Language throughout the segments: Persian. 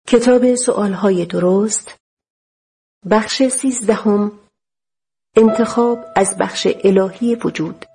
کتاب سؤالهای درست، بخش 13، انتخاب از بخش الهی وجود.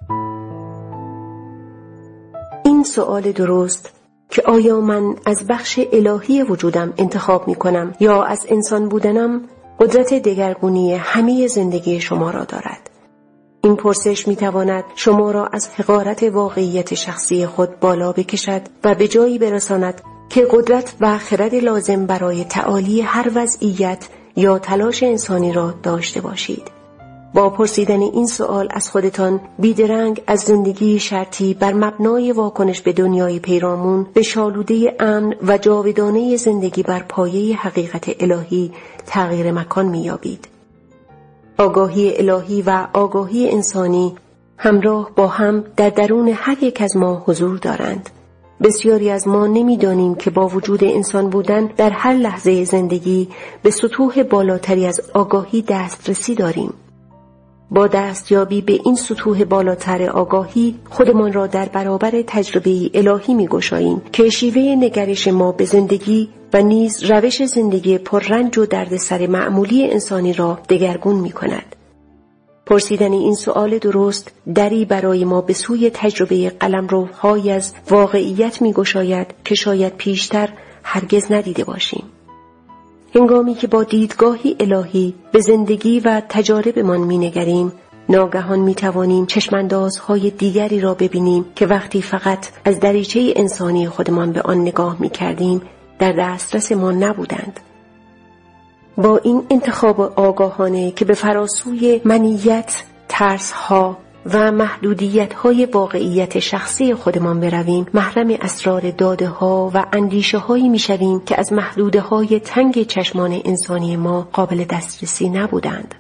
این سؤال درست که آیا من از بخش الهی وجودم انتخاب می کنم یا از انسان بودنم قدرت دگرگونی همه زندگی شما را دارد. این پرسش می تواند شما را از حقارت واقعیت شخصی خود بالا بکشد و به جایی برساند که قدرت و خرد لازم برای تعالی هر وضعیت یا تلاش انسانی را داشته باشید. با پرسیدن این سوال از خودتان بیدرنگ از زندگی شرطی بر مبنای واکنش به دنیای پیرامون به شالوده امن و جاودانه زندگی بر پایه حقیقت الهی تغییر مکان می‌یابید. آگاهی الهی و آگاهی انسانی همراه با هم در درون هر یک از ما حضور دارند. بسیاری از ما نمی‌دانیم که با وجود انسان بودن در هر لحظه زندگی به سطوح بالاتری از آگاهی دسترسی داریم. با دستیابی به این سطوح بالاتر آگاهی خودمان را در برابر تجربه الهی می‌گشاییم که شیوه نگرش ما به زندگی و نیز روش زندگی پررنج و دردسر معمولی انسانی را دگرگون می‌کند. پرسیدن این سؤال درست دری برای ما به سوی تجربه قلمروهای از واقعیت می‌گشاید که شاید پیشتر هرگز ندیده باشیم. هنگامی که با دیدگاهی الهی به زندگی و تجاربمان می‌نگریم، ناگهان می‌توانیم چشماندازهای دیگری را ببینیم که وقتی فقط از دریچه انسانی خودمان به آن نگاه می‌کردیم در دسترس ما نبودند. با این انتخاب آگاهانه که به فراسوی منیت، ترس‌ها و محدودیت‌های واقعیت شخصی خودمان برویم، محرم اسرار داده‌ها و اندیشه‌هایی می‌شویم که از محدوده‌های تنگ چشمان انسانی ما قابل دسترسی نبودند.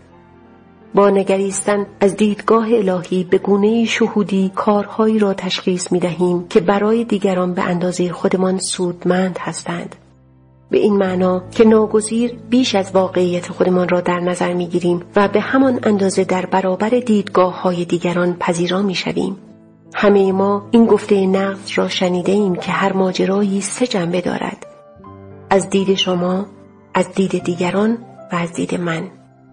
با نگریستن از دیدگاه الهی به گونه‌ای شهودی کارهایی را تشخیص می‌دهیم که برای دیگران به اندازه خودمان سودمند هستند. به این معنا که ناگزیر بیش از واقعیت خودمان را در نظر می‌گیریم و به همان اندازه در برابر دیدگاه‌های دیگران پذیرا می‌شویم. همه ما این گفته نقد را شنیده ایم که هر ماجرایی 3 جنبه دارد: از دید شما، از دید دیگران و از دید من.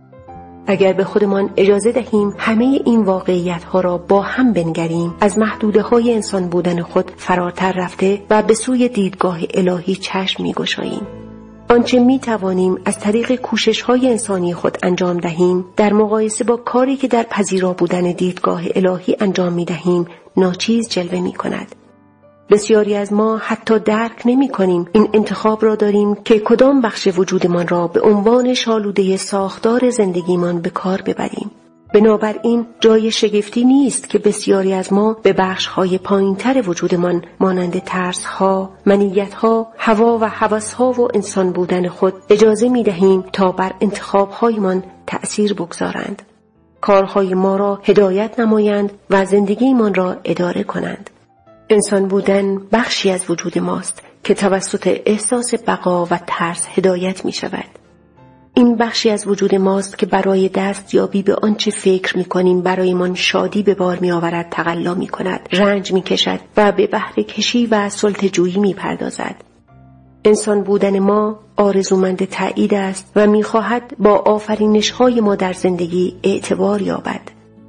اگر به خودمان اجازه دهیم همه این واقعیت‌ها را با هم بنگریم، از محدوده‌های انسان بودن خود فراتر رفته و به سوی دیدگاه الهی چشم می‌گشاییم. آنچه می‌توانیم از طریق کوشش‌های انسانی خود انجام دهیم، در مقایسه با کاری که در پذیرا بودن دیدگاه الهی انجام می‌دهیم، ناچیز جلوه می‌کند. بسیاری از ما حتی درک نمی کنیم این انتخاب را داریم که کدام بخش وجودمان را به عنوان شالوده ساختار زندگیمان به کار ببریم. بنابراین جای شگفتی نیست که بسیاری از ما به بخش‌های پایین‌تر وجودمان مانند ترس‌ها، منیت‌ها، هوا و هوس‌ها و انسان بودن خود اجازه می‌دهیم تا بر انتخاب‌هایمان تأثیر بگذارند. کارهای ما را هدایت نمایند و زندگیمان را اداره کنند. انسان بودن بخشی از وجود ماست که توسط احساس بقا و ترس هدایت می شود. این بخشی از وجود ماست که برای دستیابی به آنچه فکر می کنیم برایمان شادی به بار می آورد تقلا می کند، رنج می کشد و به بهره کشی و سلطه‌جویی می پردازد. انسان بودن ما آرزومند تأیید است و می خواهد با آفرینش‌های ما در زندگی اعتبار یابد.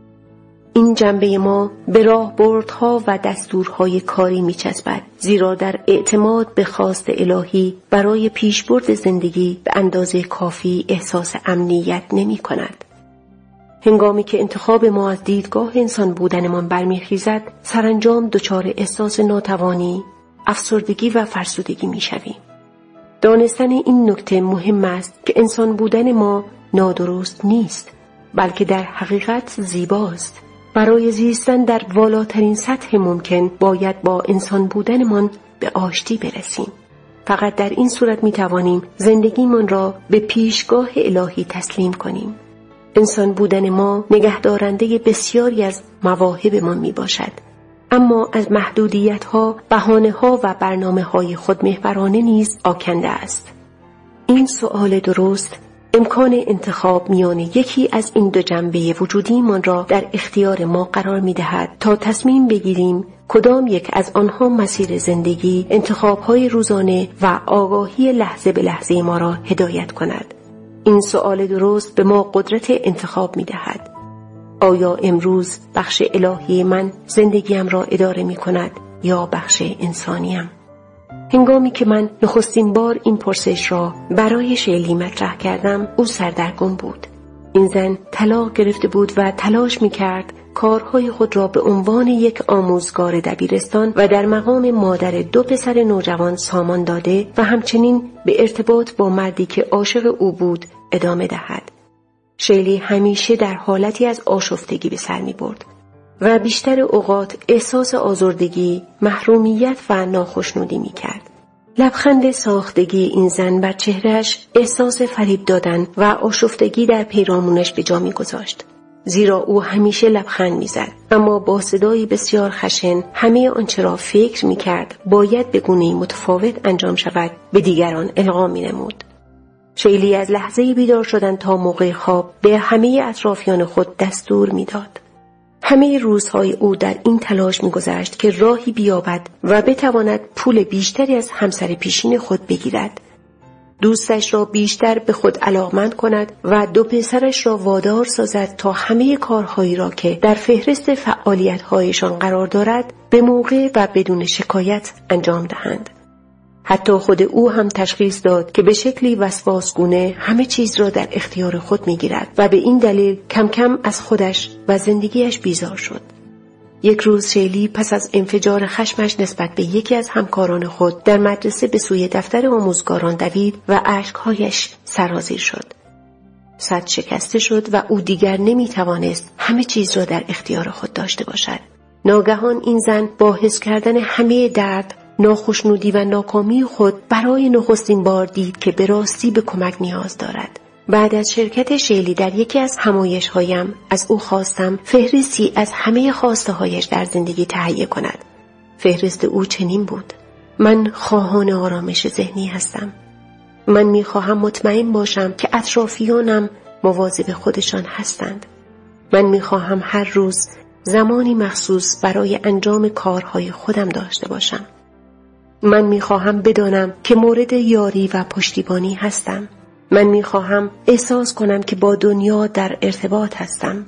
این جنبه ما به راهبردها و دستورهای کاری می‌چسبد، زیرا در اعتماد به خواست الهی برای پیشبرد زندگی به اندازه کافی احساس امنیت نمی‌کند. هنگامی که انتخاب ما از دیدگاه انسان بودنمان برمیخیزد، سرانجام دچار احساس ناتوانی، افسردگی و فرسودگی می‌شویم. دانستن این نکته مهم است که انسان بودن ما نادرست نیست، بلکه در حقیقت زیباست. برای زیستن در والاترین سطح ممکن باید با انسان بودنمان به آشتی برسیم. فقط در این صورت میتوانیم زندگیمان را به پیشگاه الهی تسلیم کنیم. انسان بودن ما نگهدارنده بسیاری از مواهبمان میباشد، اما از محدودیت‌ها، بهانه‌ها و برنامه‌های خودمحورانه نیز آکنده است. این سؤال درست امکان انتخاب میان یکی از این دو جنبه وجودیمان را در اختیار ما قرار می‌دهد تا تصمیم بگیریم کدام یک از آنها مسیر زندگی، انتخاب‌های روزانه و آگاهی لحظه به لحظه ما را هدایت کند. این سؤال درست به ما قدرت انتخاب می‌دهد. آیا امروز بخش الهی من زندگیم را اداره می‌کند یا بخش انسانیم؟ هنگامی که من نخستین بار این پرسش را برای شیلی مطرح کردم، او سردرگم بود. این زن طلاق گرفته بود و تلاش می‌کرد کارهای خود را به عنوان یک آموزگار دبیرستان و در مقام مادر 2 پسر نوجوان سامان داده و همچنین به ارتباط با مردی که عاشق او بود ادامه دهد. شیلی همیشه در حالتی از آشفتگی به سر می‌برد و بیشتر اوقات احساس آزردگی، محرومیت و ناخشنودی می‌کرد. لبخند ساختگی این زن بر چهرهش احساس فریب دادن و آشفتگی در پیرامونش به جا می‌گذاشت. زیرا او همیشه لبخند می‌زد، اما با صدایی بسیار خشن همه آنچه را فکر می‌کرد باید به گونه‌ای متفاوت انجام شود به دیگران القا می‌نمود. شیلی از لحظه بیدار شدن تا موقع خواب به همه اطرافیان خود دستور می‌داد. همه روزهای او در این تلاش می‌گذشت که راهی بیابد و بتواند پول بیشتری از همسر پیشین خود بگیرد. دوستش را بیشتر به خود علاقمند کند و 2 پسرش را وادار سازد تا همه کارهایی را که در فهرست فعالیت‌هایشان قرار دارد به موقع و بدون شکایت انجام دهند. حتی خود او هم تشخیص داد که به شکلی وسواسگونه همه چیز را در اختیار خود می‌گیرد و به این دلیل کم کم از خودش و زندگیش بیزار شد. یک روز شیلی پس از انفجار خشمش نسبت به یکی از همکاران خود در مدرسه به سوی دفتر آموزگاران دوید و اشک‌هایش سرازیر شد. سد شکسته شد و او دیگر نمی‌توانست همه چیز را در اختیار خود داشته باشد. ناگهان این زن با حس کردن همه درد، ناخشنودی و ناکامی خود برای نخستین بار دید که به راستی به کمک نیاز دارد. بعد از شرکت شیلی در یکی از همایش‌هایم از او خواستم فهرستی از همه خواسته‌هایش در زندگی تهیه کند. فهرست او چنین بود: من خواهان آرامش ذهنی هستم. من می‌خواهم مطمئن باشم که اطرافیانم مواظب خودشان هستند. من می‌خواهم هر روز زمانی مخصوص برای انجام کارهای خودم داشته باشم. من می‌خواهم بدانم که مورد یاری و پشتیبانی هستم. من می‌خواهم احساس کنم که با دنیا در ارتباط هستم.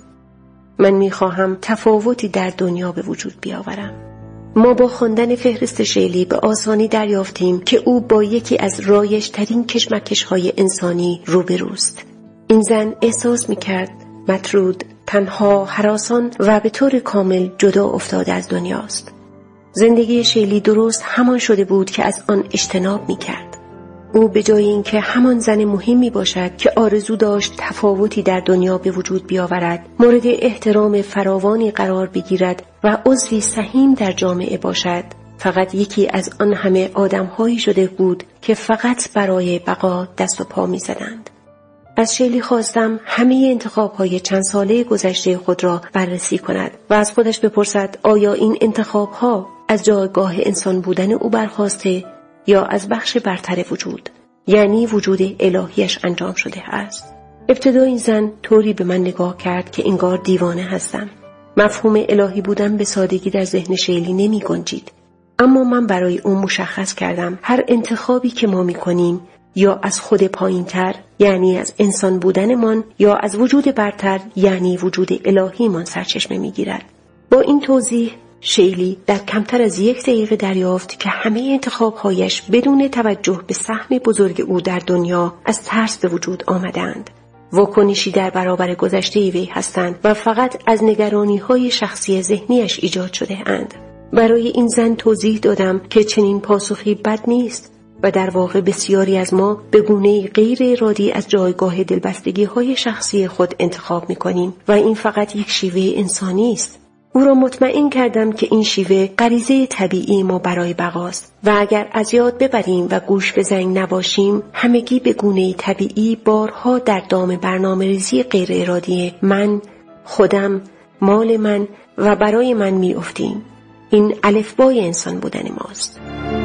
من می‌خواهم تفاوتی در دنیا به وجود بیاورم. ما با خواندن فهرست شیلی به آسانی دریافتیم که او با یکی از رایج‌ترین کشمکش‌های انسانی روبروست. این زن احساس می‌کرد مطرود، تنها، هراسان و به طور کامل جدا افتاده از دنیاست. زندگی شیلی درست همان شده بود که از آن اجتناب می‌کرد. او به جای اینکه همان زن مهمی باشد که آرزو داشت تفاوتی در دنیا به وجود بیاورد، مورد احترام فراوانی قرار بگیرد و عضوی سهیم در جامعه باشد، فقط یکی از آن همه آدم‌هایی شده بود که فقط برای بقا دست و پا می‌زدند. از شیلی خواستم همه انتخاب‌های چند ساله گذشته خود را بررسی کند و از خودش بپرسد آیا این انتخاب‌ها از جایگاه انسان بودن او برخاسته یا از بخش برتر وجود، یعنی وجود الهیش انجام شده است. ابتدا این زن طوری به من نگاه کرد که انگار دیوانه هستم. مفهوم الهی بودن به سادگی در ذهن شیلی نمی گنجید. اما من برای اون مشخص کردم هر انتخابی که ما می کنیم یا از خود پایین تر، یعنی از انسان بودنمان، یا از وجود برتر، یعنی وجود الهیمان سرچشمه می گیرد. با این توضیح شیلی در کمتر از 1 دقیقه دریافت که همه انتخاب‌هایش بدون توجه به سهم بزرگ او در دنیا از ترس به وجود آمدند. واکنشی در برابر گذشته وی هستند و فقط از نگرانی‌های شخصی ذهنیش ایجاد شده اند. برای این زن توضیح دادم که چنین پاسخی بد نیست و در واقع بسیاری از ما به گونه‌ای غیر ارادی از جایگاه دلبستگی‌های شخصی خود انتخاب می‌کنیم و این فقط یک شیوه انسانی است. او را مطمئن کردم که این شیوه غریزه طبیعی ما برای بقاست و اگر از یاد ببریم و گوش به زنگ نباشیم، همگی به گونه‌ای طبیعی بارها در دام برنامه‌ریزی غیر ارادی من، خودم، مال من و برای من می‌افتیم. این الفبای انسان بودن ماست.